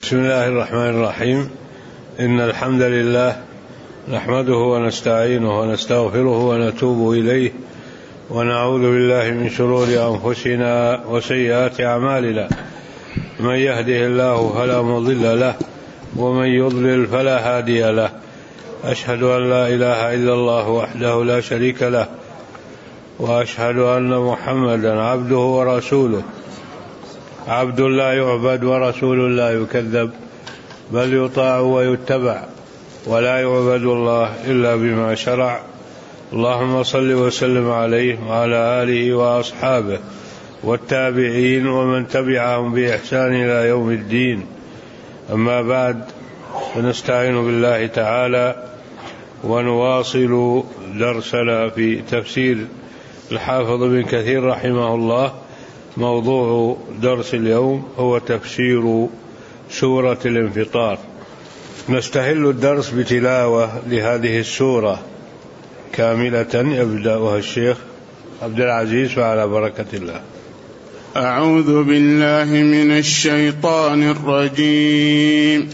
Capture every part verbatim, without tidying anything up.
بسم الله الرحمن الرحيم. إن الحمد لله نحمده ونستعينه ونستغفره ونتوب إليه ونعوذ بالله من شرور أنفسنا وسيئات أعمالنا. من يهده الله فلا مضل له ومن يضلل فلا هادي له. أشهد أن لا إله إلا الله وحده لا شريك له وأشهد أن محمدا عبده ورسوله، عبد لا يعبد ورسول لا يكذب، بل يطاع ويتبع، ولا يعبد الله إلا بما شرع. اللهم صل وسلم عليه وعلى آله وأصحابه والتابعين ومن تبعهم بإحسان إلى يوم الدين. أما بعد، فنستعين بالله تعالى ونواصل درسنا في تفسير الحافظ ابن كثير رحمه الله. موضوع درس اليوم هو تفسير سورة الانفطار. نستهل الدرس بتلاوة لهذه السورة كاملة يبدأها الشيخ عبد العزيز، فعلى بركة الله. أعوذ بالله من الشيطان الرجيم.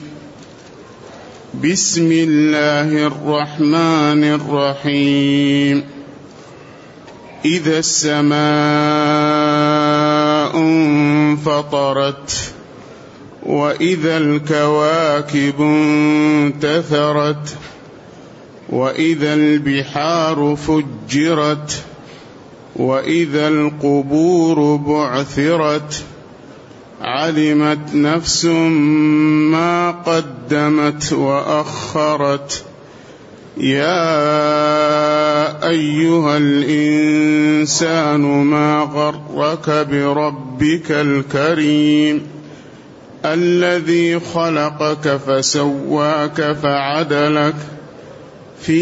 بسم الله الرحمن الرحيم. إذا السماء انفطرت وإذا الكواكب انتثرت وإذا البحار فجرت وإذا القبور بعثرت علمت نفس ما قدمت وأخرت. يا أيها الإنسان ما غرك بربك الكريم الذي خلقك فسواك فعدلك في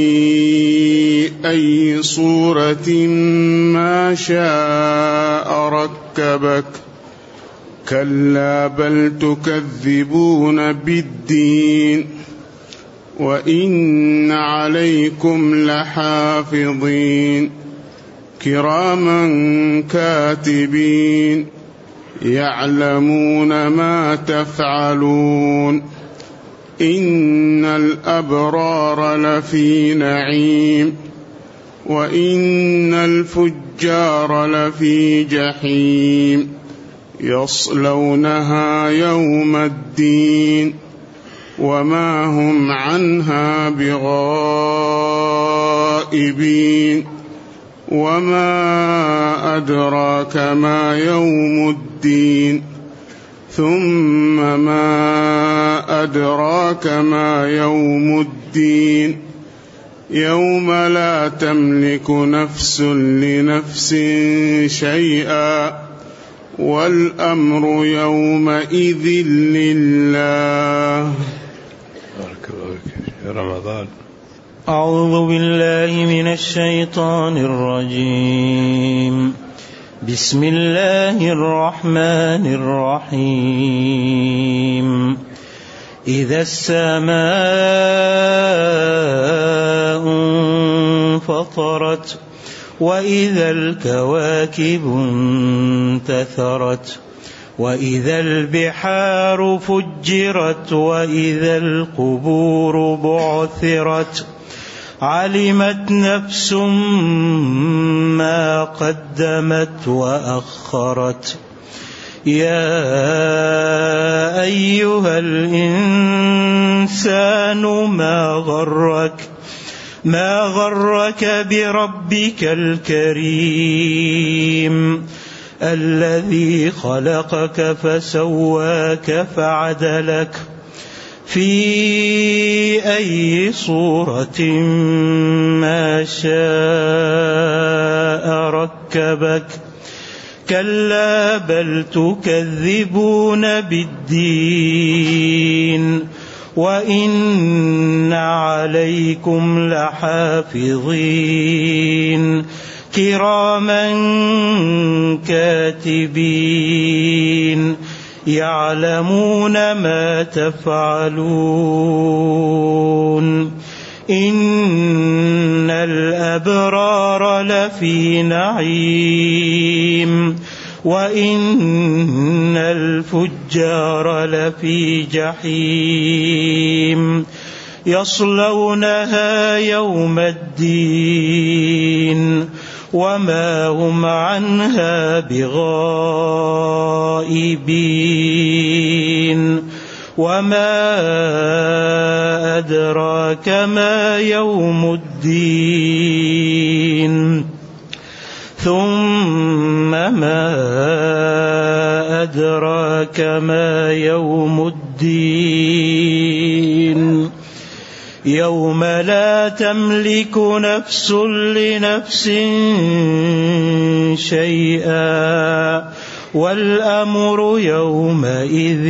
أي صورة ما شاء ركبك. كلا بل تكذبون بالدين وإن عليكم لحافظين كراما كاتبين يعلمون ما تفعلون. إن الأبرار لفي نعيم وإن الفجار لفي جحيم يصلونها يوم الدين وما هم عنها بغائبين. وما أدراك ما يوم الدين ثم ما أدراك ما يوم الدين يوم لا تملك نفس لنفس شيئا والأمر يومئذ لله. رمضان. أعوذ بالله من الشيطان الرجيم. بسم الله الرحمن الرحيم. إذا السماء انفطرت وإذا الكواكب انتثرت وإذا البحار فجرت وإذا القبور بعثرت علمت نفس ما قدمت وأخرت. يا أيها الإنسان ما غرك ما غرك بربك الكريم الذي خلقك فسواك فعدلك في أي صورة ما شاء ركبك. كلا بل تكذبون بالدين وإن عليكم لحافظين كراما كاتبين يعلمون ما تفعلون. إن الأبرار لفي نعيم وإن الفجار لفي جحيم يصلونها يوم الدين وما هم عنها بغائبين وما أدراك ما يوم الدين ثم ما أدراك ما يوم الدين يوم لا تملك نفس لنفس شيئا والأمر يومئذ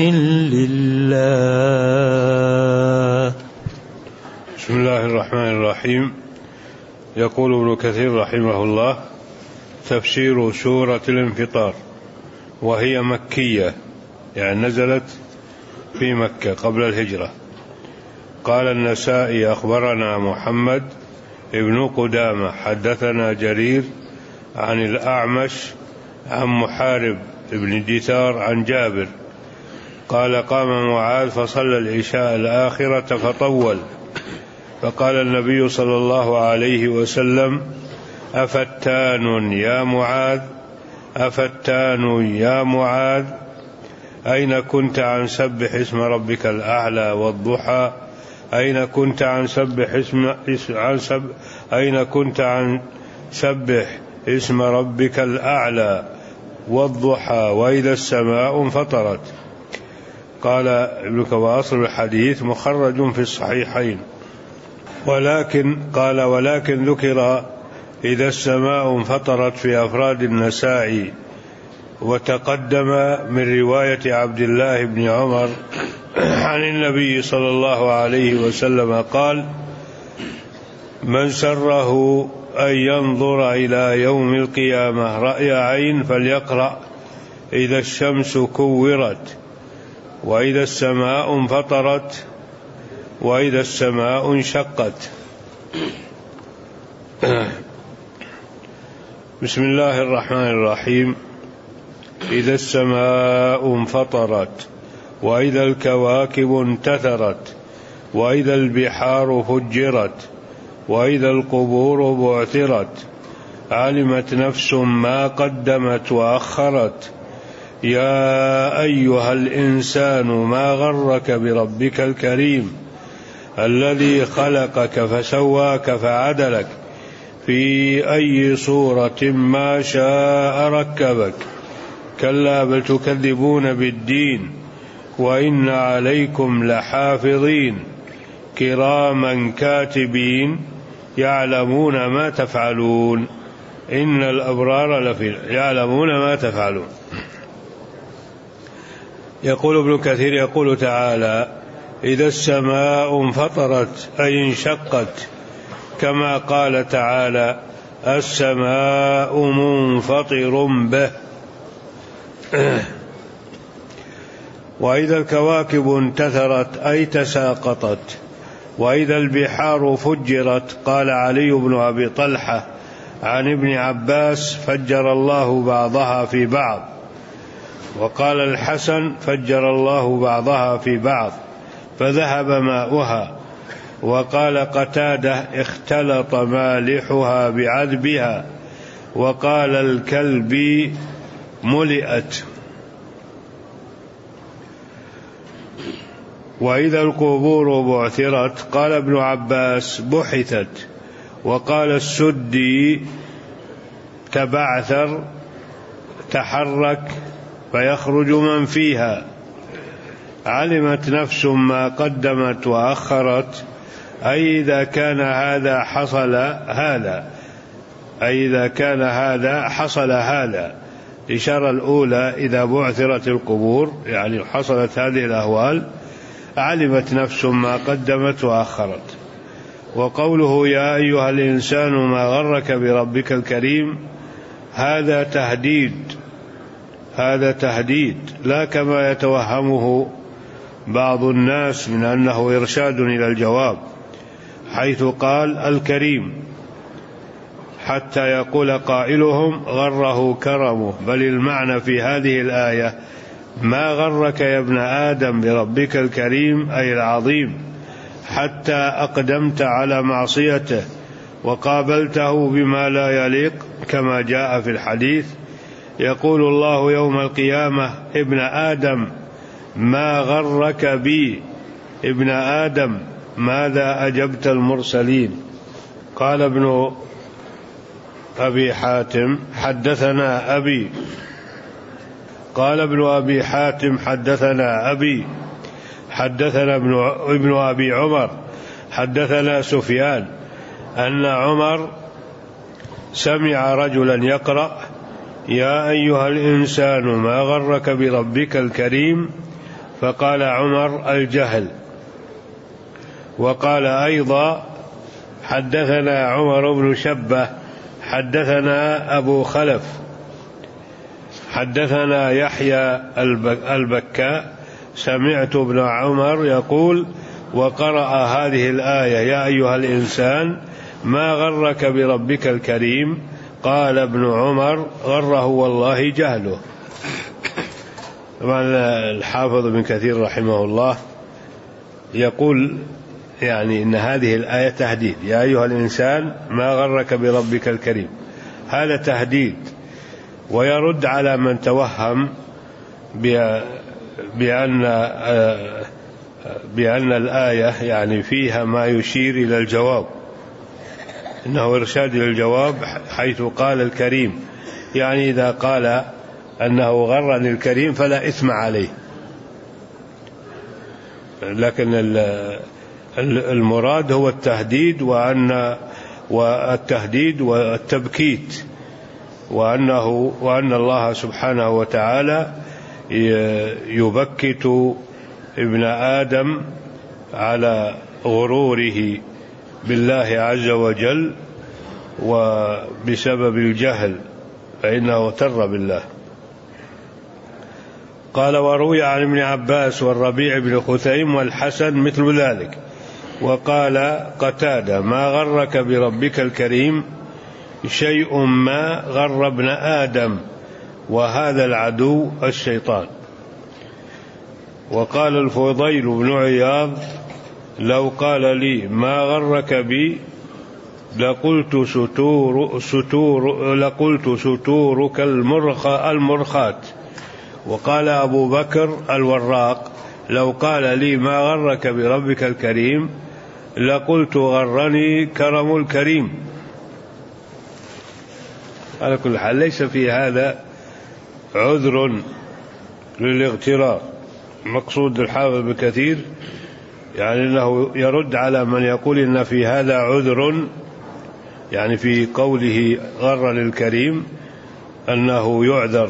لله. بسم الله الرحمن الرحيم. يقول ابن كثير رحمه الله: تفسير سورة الانفطار، وهي مكية، يعني نزلت في مكة قبل الهجرة. قال النسائي: أخبرنا محمد ابن قدامة حدثنا جرير عن الأعمش عن محارب ابن دثار عن جابر قال: قام معاذ فصلى العشاء الآخرة فطول، فقال النبي صلى الله عليه وسلم: أفتان يا معاذ أفتان يا معاذ أين كنت عن سبح اسم ربك الأعلى والضحى أين كنت عن سبح اسم عن سب أين كنت عن سبح اسم ربك الأعلى والضحى وإذا السماء انفطرت. قال ابن كواصر: الحديث مخرج في الصحيحين، ولكن قال ولكن ذكر إذا السماء انفطرت في أفراد النسائي، وتقدم من رواية عبد الله بن عمر عن النبي صلى الله عليه وسلم قال: من سره أن ينظر إلى يوم القيامة رأي عين فليقرأ إذا الشمس كورت وإذا السماء انفطرت وإذا السماء انشقت. بسم الله الرحمن الرحيم. إذا السماء انفطرت وإذا الكواكب انتثرت وإذا البحار فجرت وإذا القبور بعثرت علمت نفس ما قدمت وأخرت. يا أيها الإنسان ما غرك بربك الكريم الذي خلقك فسواك فعدلك في أي صورة ما شاء ركبك. كلا بل تكذبون بالدين وإن عليكم لحافظين كراما كاتبين يعلمون ما تفعلون. إن الأبرار لفي يعلمون ما تفعلون. يقول ابن كثير: يقول تعالى: إذا السماء انفطرت أي انشقت، كما قال تعالى: السماء منفطر به. وإذا الكواكب انتثرت أي تساقطت. وإذا البحار فجرت، قال علي بن أبي طلحة عن ابن عباس: فجر الله بعضها في بعض. وقال الحسن: فجر الله بعضها في بعض فذهب ماؤها. وقال قتادة: اختلط مالحها بعذبها. وقال الكلب: ملئت. وإذا القبور بعثرت، قال ابن عباس: بحثت. وقال السدي: تبعثر، تحرك فيخرج من فيها. علمت نفس ما قدمت وأخرت، أي إذا كان هذا حصل هذا أي إذا كان هذا حصل هذا. الإشارة الأولى: إذا بعثرت القبور، يعني حصلت هذه الأهوال، علمت نفس ما قدمت وأخرت. وقوله: يا أيها الإنسان ما غرك بربك الكريم، هذا تهديد هذا تهديد لا كما يتوهمه بعض الناس من أنه إرشاد إلى الجواب، حيث قال الكريم، حتى يقول قائلهم غره كرمه، بل المعنى في هذه الآية ما غرك يا ابن آدم بربك الكريم أي العظيم، حتى أقدمت على معصيته وقابلته بما لا يليق، كما جاء في الحديث يقول الله يوم القيامة ابن آدم ما غرك بي، ابن آدم ماذا أجبت المرسلين. قال ابن أبي حاتم حدثنا أبي قال ابن أبي حاتم حدثنا أبي حدثنا ابن, ابن أبي عمر حدثنا سفيان أن عمر سمع رجلا يقرأ يا أيها الإنسان ما غرك بربك الكريم، فقال عمر الجهل. وقال أيضا حدثنا عمر بن شبة حدثنا أبو خلف حدثنا يحيى البكاء سمعت ابن عمر يقول وقرأ هذه الآية يا أيها الإنسان ما غرك بربك الكريم، قال ابن عمر غره والله جهله. طبعا الحافظ ابن كثير رحمه الله يقول يعني إن هذه الآية تهديد، يا أيها الإنسان ما غرك بربك الكريم، هذا تهديد، ويرد على من توهم بأن بأن الآية يعني فيها ما يشير إلى الجواب، إنه إرشاد إلى الجواب حيث قال الكريم، يعني إذا قال أنه غرني الكريم فلا إثم عليه، لكن المراد هو التهديد، وأن والتهديد والتبكيت، وأنه وأن الله سبحانه وتعالى يبكت ابن آدم على غروره بالله عز وجل وبسبب الجهل، فإنه اغتر بالله. قال وروي عن ابن عباس والربيع بن خثيم والحسن مثل ذلك. وقال قتادة ما غرك بربك الكريم شيء ما غر ابن آدم، وهذا العدو الشيطان. وقال الفضيل بن عياض لو قال لي ما غرك بي لقلت ستور ستور لقلت ستورك المرخات. وقال أبو بكر الوراق لو قال لي ما غرك بربك الكريم لقلت غرني كرم الكريم. على كل حال ليس في هذا عذر للاغترار. مقصود الحافظ بكثير يعني أنه يرد على من يقول إن في هذا عذر، يعني في قوله غرني الكريم أنه يعذر.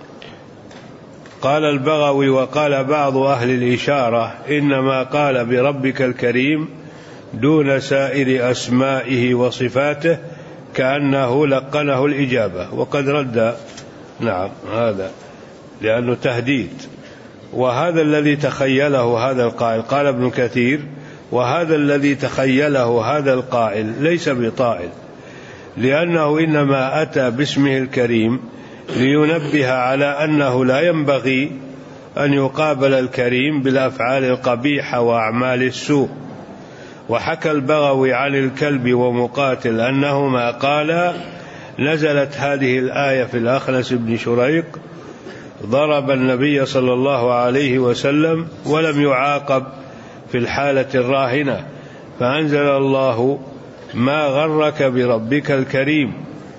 قال البغوي وقال بعض أهل الإشارة إنما قال بربك الكريم دون سائر أسمائه وصفاته كأنه لقنه الإجابة، وقد رد نعم هذا لأنه تهديد. وهذا الذي تخيله هذا القائل، قال ابن كثير وهذا الذي تخيله هذا القائل ليس بطائل، لأنه إنما أتى باسمه الكريم لينبه على أنه لا ينبغي أن يقابل الكريم بالأفعال القبيحة وأعمال السوء. وحكى البغوي عن الكلب ومقاتل أنهما قال نزلت هذه الآية في الأخنس بن شريق ضرب النبي صلى الله عليه وسلم ولم يعاقب في الحالة الراهنة، فأنزل الله ما غرك بربك الكريم.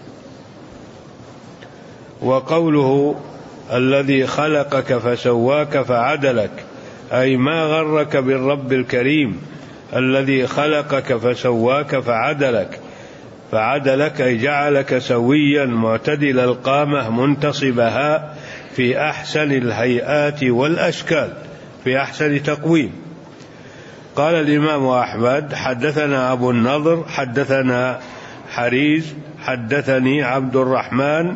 وقوله الذي خلقك فسواك فعدلك أي ما غرك بالرب الكريم الذي خلقك فسواك فعدلك، فعدلك أي جعلك سويا معتدل القامة منتصبها في أحسن الهيئات والأشكال، في أحسن تقويم. قال الإمام أحمد حدثنا أبو النضر حدثنا حريز حدثني عبد الرحمن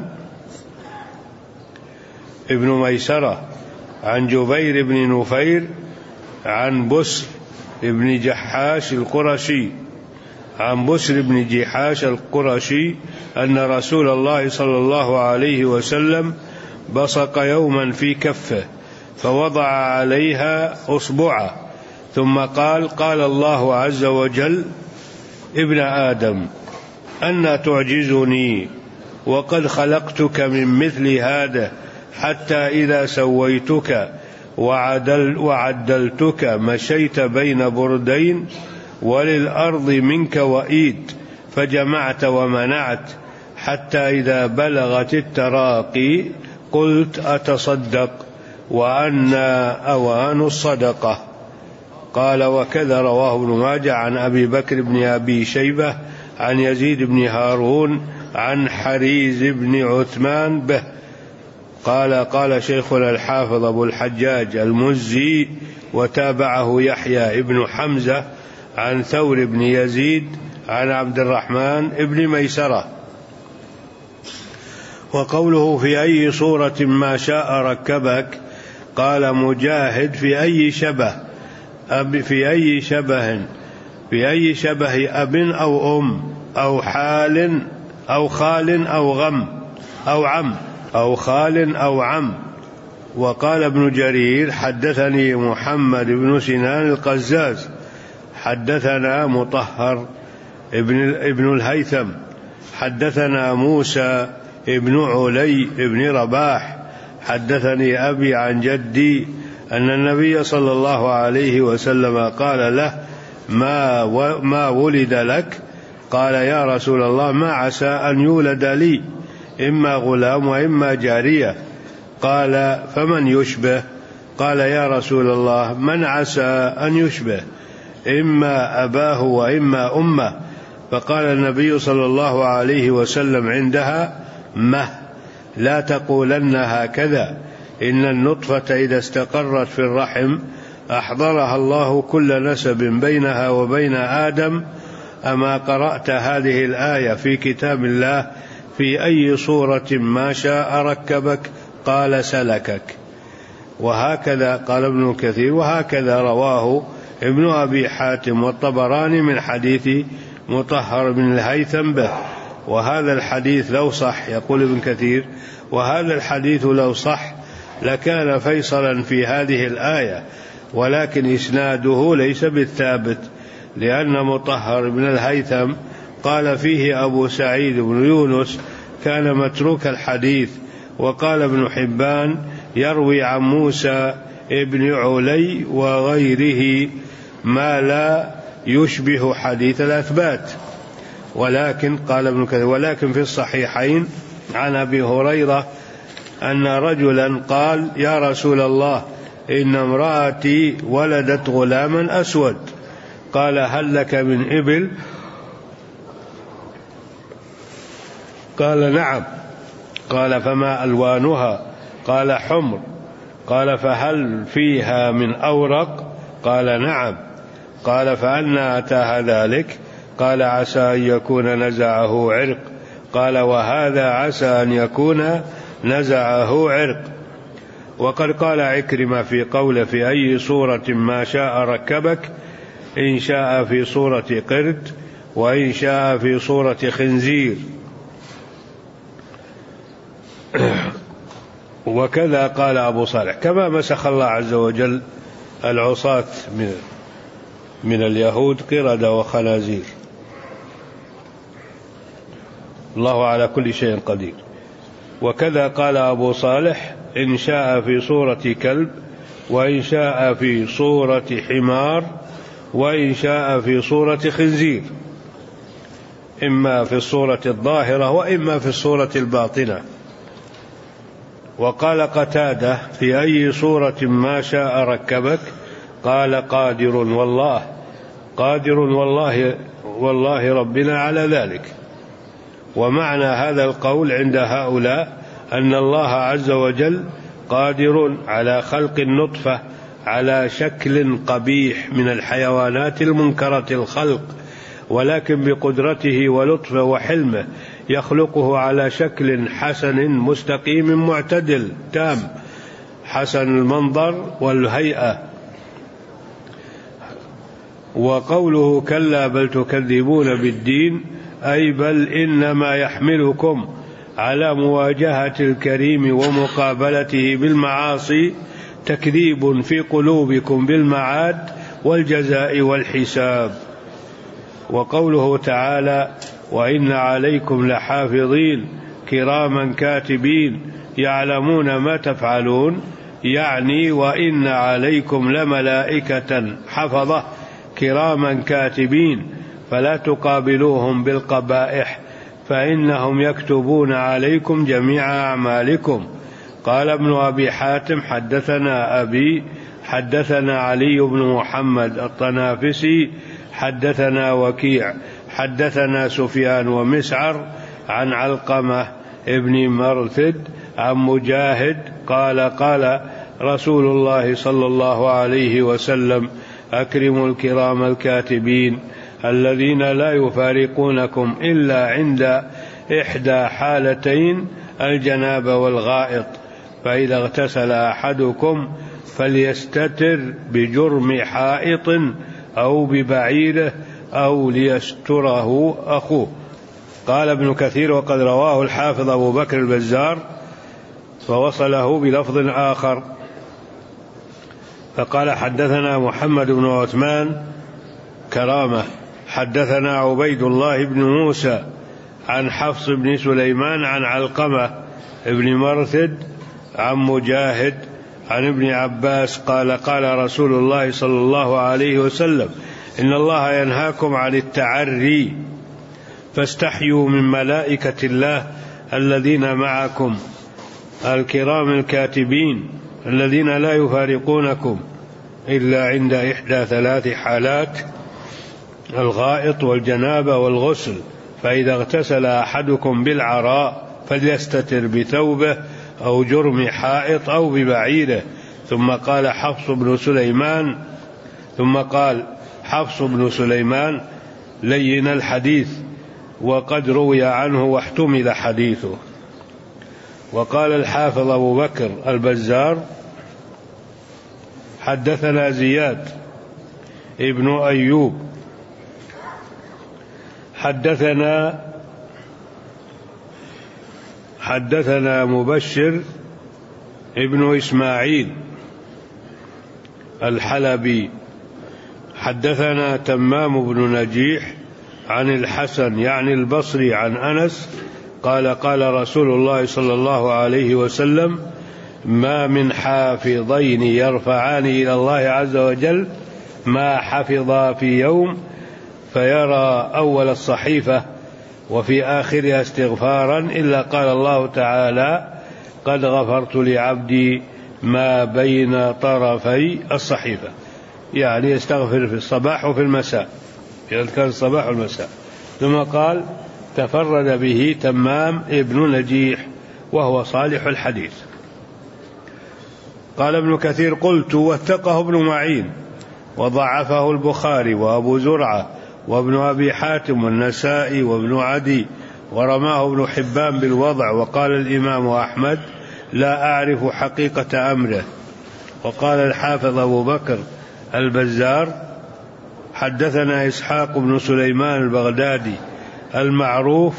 ابن ميسرة عن جبير بن نفير عن بسر ابن جحاش القرشي عن بسر بن جحاش القرشي أن رسول الله صلى الله عليه وسلم بصق يوما في كفه فوضع عليها أصبعه ثم قال: قال الله عز وجل: ابن آدم أنى تعجزني وقد خلقتك من مثل هذا حتى إذا سويتك وعدل وعدلتك مشيت بين بردين وللأرض منك وإيد فجمعت ومنعت حتى إذا بلغت التراقي قلت أتصدق وأنا أوان الصدقة. قال: وكذا رواه ابن ماجه عن أبي بكر بن أبي شيبة عن يزيد بن هارون عن حريز بن عثمان به. قال: قال شيخنا الحافظ أبو الحجاج المزي وتابعه يحيى ابن حمزة عن ثور بن يزيد عن عبد الرحمن ابن ميسرة. وقوله في أي صورة ما شاء ركبك، قال مجاهد: في أي شبه أب في أي شبه في أي شبه أب أو أم أو حال أو خال أو غم أو عم أو خال أو عم. وقال ابن جرير: حدثني محمد بن سنان القزاز حدثنا مطهر ابن, ابن الهيثم حدثنا موسى ابن علي ابن رباح حدثني أبي عن جدي أن النبي صلى الله عليه وسلم قال له: ما, ما ولد لك؟ قال: يا رسول الله ما عسى أن يولد لي، إما غلام وإما جارية. قال: فمن يشبه؟ قال: يا رسول الله من عسى أن يشبه؟ إما أباه وإما أمه. فقال النبي صلى الله عليه وسلم عندها: مه، لا تقولن هكذا، إن النطفة إذا استقرت في الرحم أحضرها الله كل نسب بينها وبين آدم. أما قرأت هذه الآية في كتاب الله في أي صورة ما شاء ركبك؟ قال: سلكك. وهكذا قال ابن كثير: وهكذا رواه ابن أبي حاتم والطبراني من حديث مطهر بن الهيثم به. وهذا الحديث لو صح، يقول ابن كثير: وهذا الحديث لو صح لكان فيصلا في هذه الآية، ولكن إسناده ليس بالثابت، لأن مطهر بن الهيثم قال فيه أبو سعيد بن يونس كان متروك الحديث. وقال ابن حبان: يروي عن موسى ابن علي وغيره ما لا يشبه حديث الأثبات. ولكن قال ابن كثير: ولكن في الصحيحين عن أبي هريرة أن رجلا قال: يا رسول الله إن امرأتي ولدت غلاما أسود. قال: هل لك من إبل؟ قال: نعم. قال: فما ألوانها؟ قال: حمر. قال: فهل فيها من أورق؟ قال: نعم. قال: فأنى أتاها ذلك؟ قال: عسى أن يكون نزعه عرق. قال: وهذا عسى أن يكون نزعه عرق. وقد قال عكرمة في قوله في أي صورة ما شاء ركبك، إن شاء في صورة قرد وإن شاء في صورة خنزير. وكذا قال أبو صالح: كما مسخ الله عز وجل العصاة من, من اليهود قردة وخنازير. الله على كل شيء قدير. وكذا قال أبو صالح: إن شاء في صورة كلب وإن شاء في صورة حمار وإن شاء في صورة خنزير، إما في الصورة الظاهرة وإما في الصورة الباطنة. وقال قتادة: في أي صورة ما شاء ركبك؟ قال: قادر والله قادر والله والله ربنا على ذلك. ومعنى هذا القول عند هؤلاء أن الله عز وجل قادر على خلق النطفة على شكل قبيح من الحيوانات المنكرة الخلق، ولكن بقدرته ولطفه وحلمه يخلقه على شكل حسن مستقيم معتدل تام، حسن المنظر والهيئة. وقوله كلا بل تكذبون بالدين أي بل إنما يحملكم على مواجهة الكريم ومقابلته بالمعاصي تكذيب في قلوبكم بالمعاد والجزاء والحساب. وقوله تعالى وإن عليكم لحافظين كراما كاتبين يعلمون ما تفعلون، يعني وإن عليكم لملائكة حفظة كراما كاتبين فلا تقابلوهم بالقبائح فإنهم يكتبون عليكم جميع أعمالكم. قال ابن أبي حاتم حدثنا أبي حدثنا علي بن محمد الطنافسي حدثنا وكيع حدثنا سفيان ومسعر عن علقمة ابن مرثد عن مجاهد قال قال رسول الله صلى الله عليه وسلم أكرموا الكرام الكاتبين الذين لا يفارقونكم إلا عند إحدى حالتين الجنابة والغائط، فإذا اغتسل أحدكم فليستتر بجرم حائط أو ببعيره أو ليستره أخوه. قال ابن كثير وقد رواه الحافظ أبو بكر البزار فوصله بلفظ آخر فقال حدثنا محمد بن عثمان كرامة حدثنا عبيد الله بن موسى عن حفص بن سليمان عن علقمة ابن مرثد عن مجاهد عن ابن عباس قال قال رسول الله صلى الله عليه وسلم إن الله ينهاكم عن التعري فاستحيوا من ملائكة الله الذين معكم الكرام الكاتبين الذين لا يفارقونكم إلا عند إحدى ثلاث حالات الغائط والجنابة والغسل، فإذا اغتسل أحدكم بالعراء فليستتر بثوبه أو جرم حائط أو ببعيره. ثم قال حفص بن سليمان ثم قال حفص بن سليمان لين الحديث وقد روي عنه واحتمل حديثه. وقال الحافظ أبو بكر البزار حدثنا زياد ابن أيوب حدثنا حدثنا مبشر ابن إسماعيل الحلبي حدثنا تمام بن نجيح عن الحسن يعني البصري عن أنس قال قال رسول الله صلى الله عليه وسلم ما من حافظين يرفعان إلى الله عز وجل ما حفظا في يوم فيرى أول الصحيفة وفي آخرها استغفارا إلا قال الله تعالى قد غفرت لعبدي ما بين طرفي الصحيفة، يعني يستغفر في الصباح وفي المساء، يذكر الصباح والمساء. ثم قال تفرد به تمام ابن نجيح وهو صالح الحديث. قال ابن كثير قلت وثقه ابن معين وضعفه البخاري وأبو زرعة وابن أبي حاتم والنسائي وابن عدي ورماه ابن حبان بالوضع. وقال الإمام أحمد لا أعرف حقيقة أمره. وقال الحافظ أبو بكر البزار حدثنا إسحاق بن سليمان البغدادي المعروف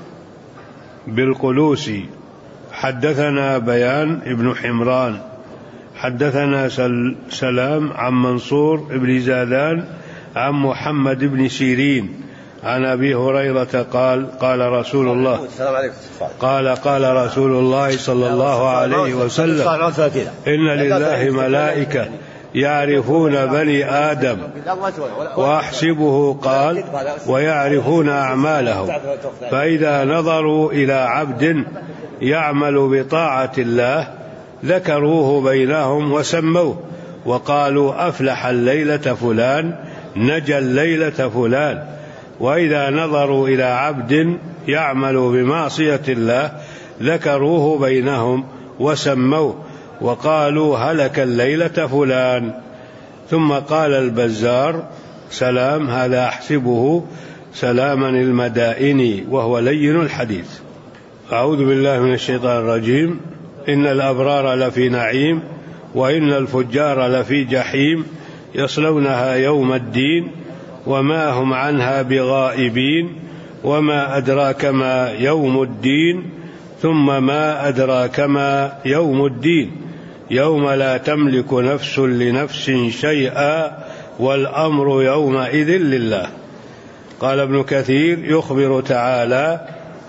بالقلوسي حدثنا بيان ابن حمران حدثنا سلام عن منصور بن زادان عن محمد بن سيرين عن أبي هريرة قال قال رسول الله قال قال رسول الله صلى الله عليه وسلم إن لله ملائكة يعرفون بني آدم وأحسبه قال ويعرفون أعمالهم، فإذا نظروا إلى عبد يعمل بطاعة الله ذكروه بينهم وسموه وقالوا أفلح الليلة فلان نجى الليلة فلان. وإذا نظروا إلى عبد يعمل بمعصية الله ذكروه بينهم وسموه وقالوا هلك الليلة فلان. ثم قال البزار سلام هذا أحسبه سلاما المدائن وهو لين الحديث. أعوذ بالله من الشيطان الرجيم. إن الأبرار لفي نعيم وإن الفجار لفي جحيم يصلونها يوم الدين وما هم عنها بغائبين وما أدراك ما يوم الدين ثم ما أدراك ما يوم الدين يوم لا تملك نفس لنفس شيئا والأمر يومئذ لله. قال ابن كثير يخبر تعالى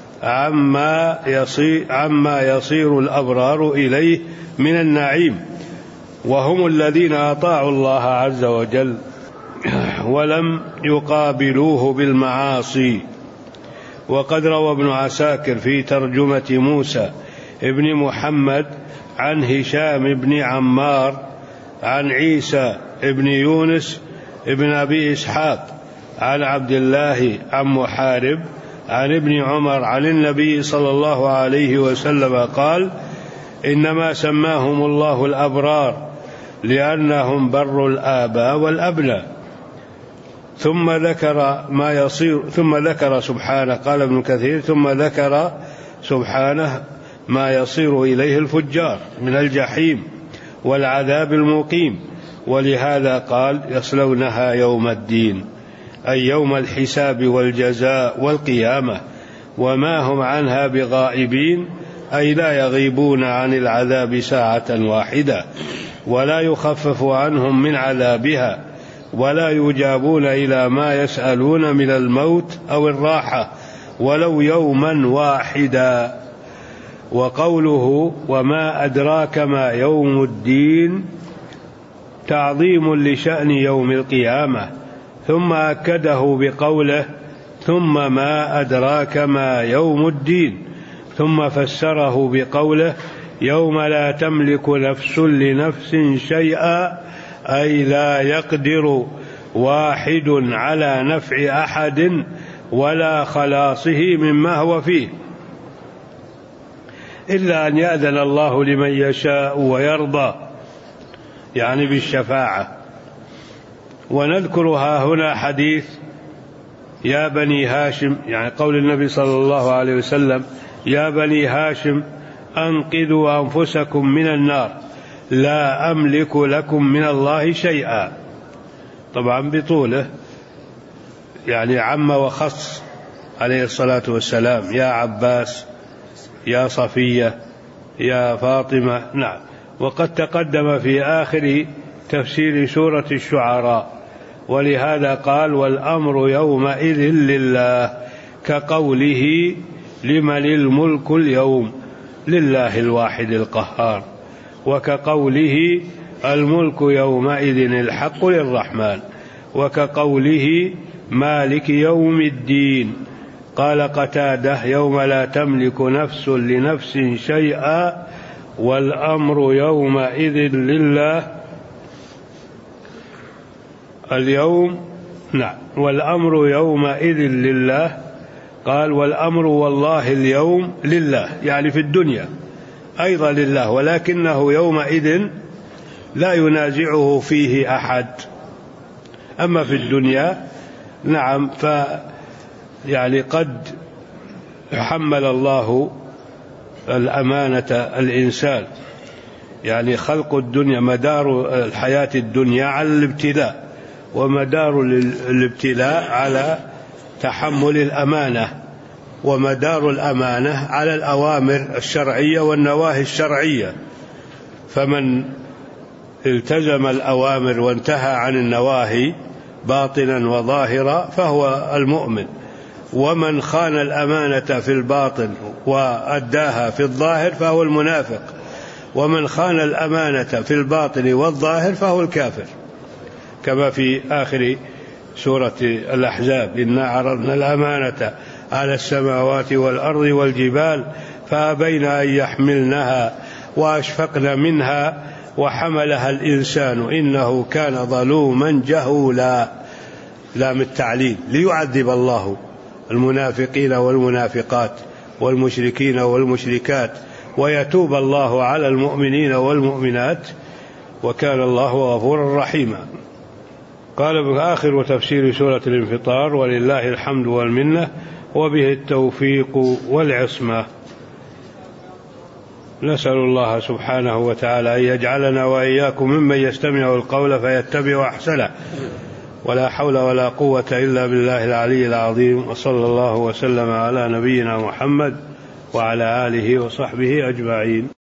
عما يصير, عما يصير الأبرار إليه من النعيم، وهم الذين أطاعوا الله عز وجل ولم يقابلوه بالمعاصي. وقد روى ابن عساكر في ترجمة موسى ابن محمد عن هشام بن عمار عن عيسى ابن يونس ابن أبي إسحاق عن عبد الله عن محارب عن ابن عمر عن النبي صلى الله عليه وسلم قال: إنما سماهم الله الأبرار لأنهم بر الآباء والأبناء. ثم ذكر ما يصير ثم ذكر سبحانه، قال ابن كثير: ثم ذكر سبحانه ما يصير إليه الفجار من الجحيم والعذاب المقيم، ولهذا قال: يصلونها يوم الدين، أي يوم الحساب والجزاء والقيامة، وما هم عنها بغائبين، أي لا يغيبون عن العذاب ساعة واحدة ولا يخفف عنهم من عذابها ولا يجابون إلى ما يسألون من الموت أو الراحة ولو يوما واحدا. وقوله وما أدراك ما يوم الدين تعظيم لشأن يوم القيامة، ثم أكده بقوله ثم ما أدراك ما يوم الدين، ثم فسره بقوله يوم لا تملك نفس لنفس شيئا، أي لا يقدر واحد على نفع أحد ولا خلاصه مما هو فيه إلا أن يأذن الله لمن يشاء ويرضى، يعني بالشفاعة. ونذكرها هنا حديث يا بني هاشم، يعني قول النبي صلى الله عليه وسلم: يا بني هاشم أنقذوا أنفسكم من النار لا أملك لكم من الله شيئا. طبعا بطوله، يعني عم وخص عليه الصلاة والسلام: يا عباس، يا صفية، يا فاطمة. نعم. وقد تقدم في آخر تفسير سورة الشعراء، ولهذا قال: والأمر يومئذ لله، كقوله لمن الملك اليوم، لله الواحد القهار، وكقوله الملك يومئذ الحق للرحمن، وكقوله مالك يوم الدين. قال قتادة: يوم لا تملك نفس لنفس شيئا والأمر يومئذ لله. اليوم نعم والأمر يومئذ لله. قال: والأمر والله اليوم لله، يعني في الدنيا أيضا لله، ولكنه يومئذ لا ينازعه فيه أحد. أما في الدنيا نعم ف يعني قد حمل الله الأمانة الإنسان، يعني خلق الدنيا مدار الحياة الدنيا على الابتلاء، ومدار الابتلاء على تحمل الأمانة، ومدار الأمانة على الأوامر الشرعية والنواهي الشرعية. فمن التزم الأوامر وانتهى عن النواهي باطنا وظاهرا فهو المؤمن، ومن خان الأمانة في الباطن وأداها في الظاهر فهو المنافق، ومن خان الأمانة في الباطن والظاهر فهو الكافر، كما في آخر سورة الأحزاب: إنا عرضنا الأمانة على السماوات والأرض والجبال فأبين أن يحملنها وأشفقن منها وحملها الإنسان إنه كان ظلوما جهولا. لام التعليل ليعذب الله المنافقين والمنافقات والمشركين والمشركات ويتوب الله على المؤمنين والمؤمنات وكان الله غفورا رحيما. قال آخر تفسير سورة الانفطار: ولله الحمد والمنة وبه التوفيق والعصمة. نسأل الله سبحانه وتعالى أن يجعلنا وإياكم ممن يستمع القول فيتبع أحسنه. ولا حول ولا قوة إلا بالله العلي العظيم. وصلى الله وسلم على نبينا محمد وعلى آله وصحبه أجمعين.